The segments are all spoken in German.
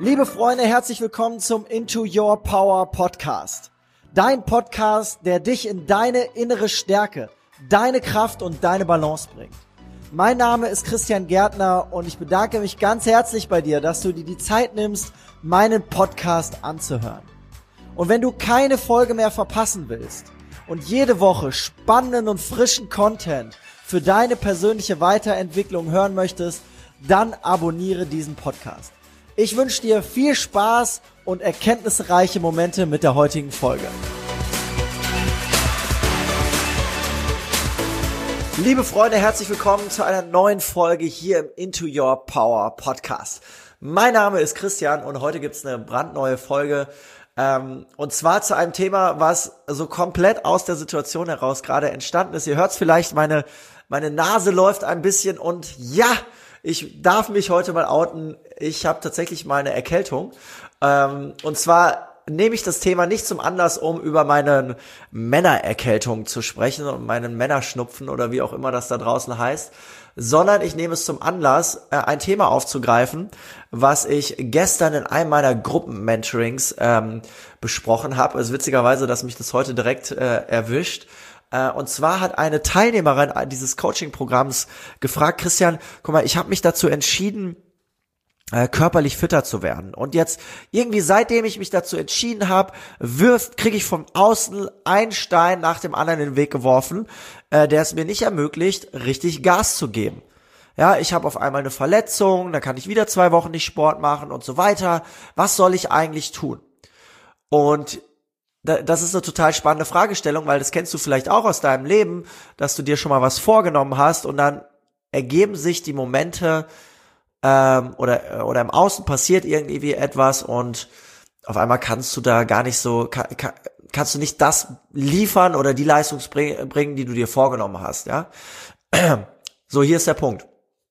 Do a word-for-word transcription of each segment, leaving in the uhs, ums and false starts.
Liebe Freunde, herzlich willkommen zum Into Your Power Podcast. Dein Podcast, der dich in deine innere Stärke, deine Kraft und deine Balance bringt. Mein Name ist Christian Gärtner und ich bedanke mich ganz herzlich bei dir, dass du dir die Zeit nimmst, meinen Podcast anzuhören. Und wenn du keine Folge mehr verpassen willst und jede Woche spannenden und frischen Content für deine persönliche Weiterentwicklung hören möchtest, dann abonniere diesen Podcast. Ich wünsche dir viel Spaß und erkenntnisreiche Momente mit der heutigen Folge. Liebe Freunde, herzlich willkommen zu einer neuen Folge hier im Into Your Power Podcast. Mein Name ist Christian und heute gibt's eine brandneue Folge. Ähm, und zwar zu einem Thema, was so komplett aus der Situation heraus gerade entstanden ist. Ihr hört's vielleicht, meine, meine Nase läuft ein bisschen und ja, ich darf mich heute mal outen. Ich habe tatsächlich mal eine Erkältung. Ähm, und zwar nehme ich das Thema nicht zum Anlass, um über meine Männererkältung zu sprechen und meinen Männerschnupfen oder wie auch immer das da draußen heißt, sondern ich nehme es zum Anlass, äh, ein Thema aufzugreifen, was ich gestern in einem meiner Gruppen-Mentorings ähm, besprochen habe. Es ist witzigerweise, dass mich das heute direkt äh, erwischt. Und zwar hat eine Teilnehmerin dieses Coaching-Programms gefragt, Christian, guck mal, ich habe mich dazu entschieden, körperlich fitter zu werden. Und jetzt irgendwie, seitdem ich mich dazu entschieden habe, wirft, kriege ich vom Außen einen Stein nach dem anderen in den Weg geworfen, der es mir nicht ermöglicht, richtig Gas zu geben. Ja, ich habe auf einmal eine Verletzung, dann kann ich wieder zwei Wochen nicht Sport machen und so weiter. Was soll ich eigentlich tun? Und das ist eine total spannende Fragestellung, weil das kennst du vielleicht auch aus deinem Leben, dass du dir schon mal was vorgenommen hast und dann ergeben sich die Momente ähm, oder oder im Außen passiert irgendwie etwas und auf einmal kannst du da gar nicht so, kann, kann, kannst du nicht das liefern oder die Leistung bringen, die du dir vorgenommen hast, ja? So, hier ist der Punkt.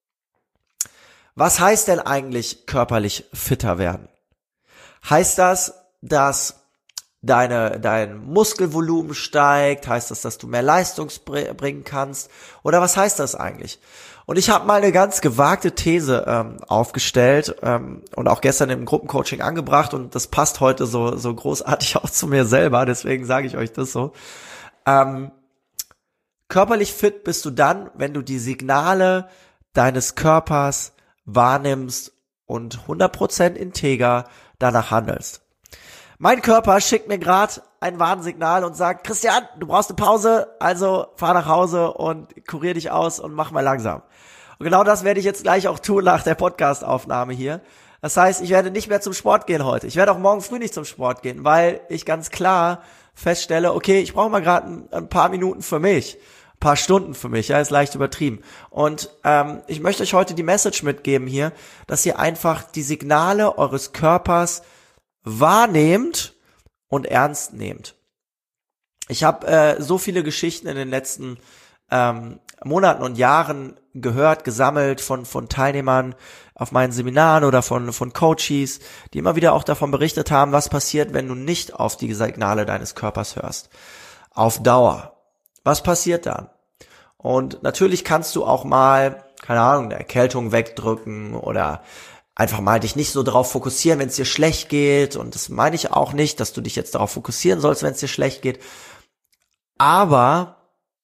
Was heißt denn eigentlich körperlich fitter werden? Heißt das, dass deine dein Muskelvolumen steigt? Heißt das, dass du mehr Leistung bringen kannst? Oder was heißt das eigentlich? Und ich habe mal eine ganz gewagte These ähm, aufgestellt ähm, und auch gestern im Gruppencoaching angebracht und das passt heute so so großartig auch zu mir selber, deswegen sage ich euch das so. Ähm, körperlich fit bist du dann, wenn du die Signale deines Körpers wahrnimmst und hundert Prozent integer danach handelst. Mein Körper schickt mir gerade ein Warnsignal und sagt, Christian, du brauchst eine Pause, also fahr nach Hause und kurier dich aus und mach mal langsam. Und genau das werde ich jetzt gleich auch tun nach der Podcast-Aufnahme hier. Das heißt, ich werde nicht mehr zum Sport gehen heute. Ich werde auch morgen früh nicht zum Sport gehen, weil ich ganz klar feststelle, okay, ich brauche mal gerade ein, ein paar Minuten für mich, ein paar Stunden für mich, ja, ist leicht übertrieben. Und ähm, ich möchte euch heute die Message mitgeben hier, dass ihr einfach die Signale eures Körpers wahrnehmt und ernst nehmt. Ich habe äh, so viele Geschichten in den letzten ähm, Monaten und Jahren gehört, gesammelt von von Teilnehmern auf meinen Seminaren oder von von Coaches, die immer wieder auch davon berichtet haben, was passiert, wenn du nicht auf die Signale deines Körpers hörst. Auf Dauer. Was passiert dann? Und natürlich kannst du auch mal, keine Ahnung, eine Erkältung wegdrücken oder einfach mal dich nicht so darauf fokussieren, wenn es dir schlecht geht. Und das meine ich auch nicht, dass du dich jetzt darauf fokussieren sollst, wenn es dir schlecht geht. Aber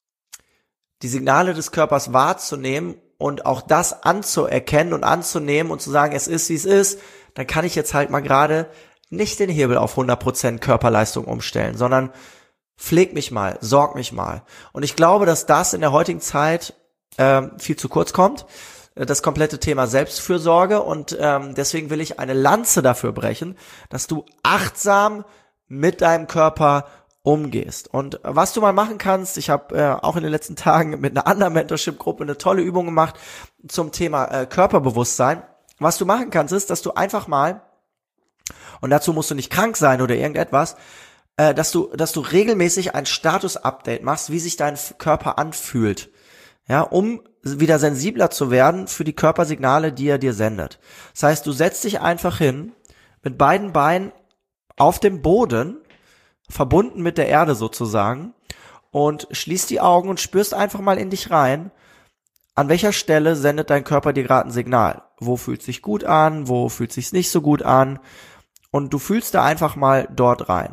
die Signale des Körpers wahrzunehmen und auch das anzuerkennen und anzunehmen und zu sagen, es ist, wie es ist, dann kann ich jetzt halt mal gerade nicht den Hebel auf hundert Prozent Körperleistung umstellen, sondern pfleg mich mal, sorg mich mal. Und ich glaube, dass das in der heutigen Zeit äh, viel zu kurz kommt. Das komplette Thema Selbstfürsorge und ähm, deswegen will ich eine Lanze dafür brechen, dass du achtsam mit deinem Körper umgehst. Und was du mal machen kannst, ich habe äh, auch in den letzten Tagen mit einer anderen Mentorship-Gruppe eine tolle Übung gemacht zum Thema äh, Körperbewusstsein. Was du machen kannst, ist, dass du einfach mal, und dazu musst du nicht krank sein oder irgendetwas, äh, dass du, dass du regelmäßig ein Status-Update machst, wie sich dein Körper anfühlt. Ja, um wieder sensibler zu werden für die Körpersignale, die er dir sendet. Das heißt, du setzt dich einfach hin, mit beiden Beinen auf dem Boden, verbunden mit der Erde sozusagen, und schließt die Augen und spürst einfach mal in dich rein, an welcher Stelle sendet dein Körper dir gerade ein Signal? Wo fühlt sich gut an? Wo fühlt sich's nicht so gut an? Und du fühlst da einfach mal dort rein.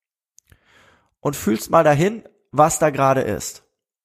Und fühlst mal dahin, was da gerade ist.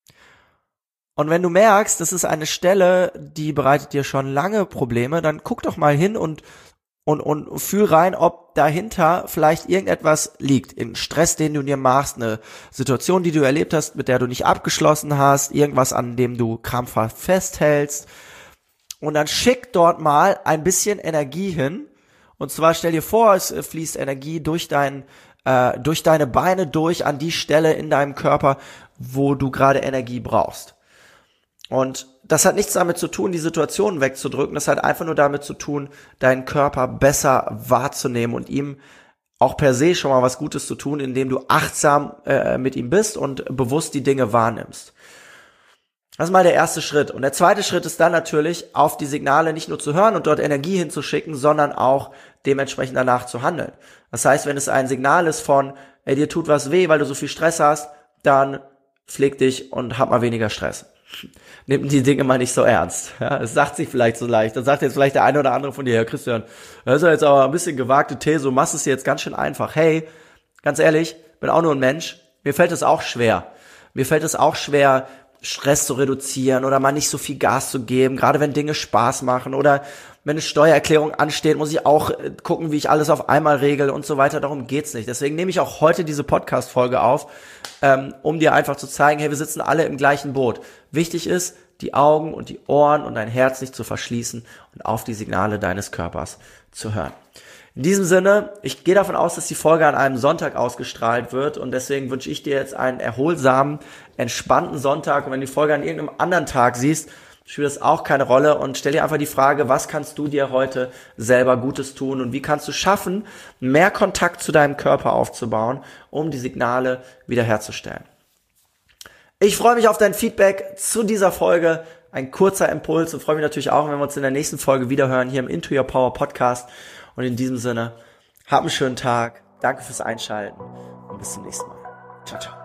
Und wenn du merkst, das ist eine Stelle, die bereitet dir schon lange Probleme, dann guck doch mal hin und und und fühl rein, ob dahinter vielleicht irgendetwas liegt. Ein Stress, den du dir machst, eine Situation, die du erlebt hast, mit der du nicht abgeschlossen hast, irgendwas, an dem du krampfhaft festhältst. Und dann schick dort mal ein bisschen Energie hin. Und zwar stell dir vor, es fließt Energie durch dein, äh, durch deine Beine durch an die Stelle in deinem Körper, wo du gerade Energie brauchst. Und das hat nichts damit zu tun, die Situation wegzudrücken. Das hat einfach nur damit zu tun, deinen Körper besser wahrzunehmen und ihm auch per se schon mal was Gutes zu tun, indem du achtsam äh, mit ihm bist und bewusst die Dinge wahrnimmst. Das ist mal der erste Schritt. Und der zweite Schritt ist dann natürlich, auf die Signale nicht nur zu hören und dort Energie hinzuschicken, sondern auch dementsprechend danach zu handeln. Das heißt, wenn es ein Signal ist von, ey, dir tut was weh, weil du so viel Stress hast, dann pfleg dich und hab mal weniger Stress. Nehmt die Dinge mal nicht so ernst. Ja, es sagt sich vielleicht so leicht. Dann sagt jetzt vielleicht der eine oder andere von dir, Herr Christian, das ist ja jetzt aber ein bisschen gewagte These, du machst es dir jetzt ganz schön einfach. Hey, ganz ehrlich, bin auch nur ein Mensch. Mir fällt es auch schwer. Mir fällt es auch schwer, Stress zu reduzieren oder mal nicht so viel Gas zu geben, gerade wenn Dinge Spaß machen oder wenn eine Steuererklärung ansteht, muss ich auch gucken, wie ich alles auf einmal regel und so weiter. Darum geht's nicht. Deswegen nehme ich auch heute diese Podcast-Folge auf, ähm, um dir einfach zu zeigen, hey, wir sitzen alle im gleichen Boot. Wichtig ist, die Augen und die Ohren und dein Herz nicht zu verschließen und auf die Signale deines Körpers zu hören. In diesem Sinne, ich gehe davon aus, dass die Folge an einem Sonntag ausgestrahlt wird und deswegen wünsche ich dir jetzt einen erholsamen, entspannten Sonntag und wenn du die Folge an irgendeinem anderen Tag siehst, spielt das auch keine Rolle und stell dir einfach die Frage, was kannst du dir heute selber Gutes tun und wie kannst du schaffen, mehr Kontakt zu deinem Körper aufzubauen, um die Signale wiederherzustellen. Ich freue mich auf dein Feedback zu dieser Folge, ein kurzer Impuls und freue mich natürlich auch, wenn wir uns in der nächsten Folge wiederhören hier im Into Your Power Podcast und in diesem Sinne, hab einen schönen Tag, danke fürs Einschalten und bis zum nächsten Mal. Ciao, ciao.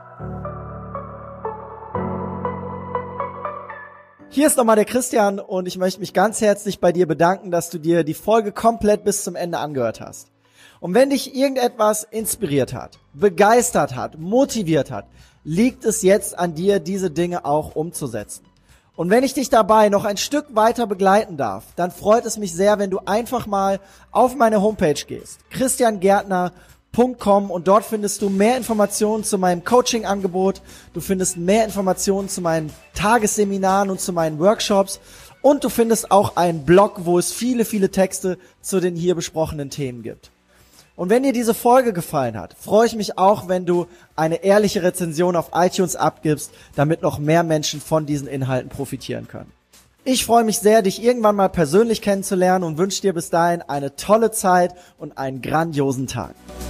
Hier ist nochmal der Christian und ich möchte mich ganz herzlich bei dir bedanken, dass du dir die Folge komplett bis zum Ende angehört hast. Und wenn dich irgendetwas inspiriert hat, begeistert hat, motiviert hat, liegt es jetzt an dir, diese Dinge auch umzusetzen. Und wenn ich dich dabei noch ein Stück weiter begleiten darf, dann freut es mich sehr, wenn du einfach mal auf meine Homepage gehst, christian gärtner punkt com und dort findest du mehr Informationen zu meinem Coaching-Angebot, du findest mehr Informationen zu meinen Tagesseminaren und zu meinen Workshops und du findest auch einen Blog, wo es viele, viele Texte zu den hier besprochenen Themen gibt. Und wenn dir diese Folge gefallen hat, freue ich mich auch, wenn du eine ehrliche Rezension auf iTunes abgibst, damit noch mehr Menschen von diesen Inhalten profitieren können. Ich freue mich sehr, dich irgendwann mal persönlich kennenzulernen und wünsche dir bis dahin eine tolle Zeit und einen grandiosen Tag.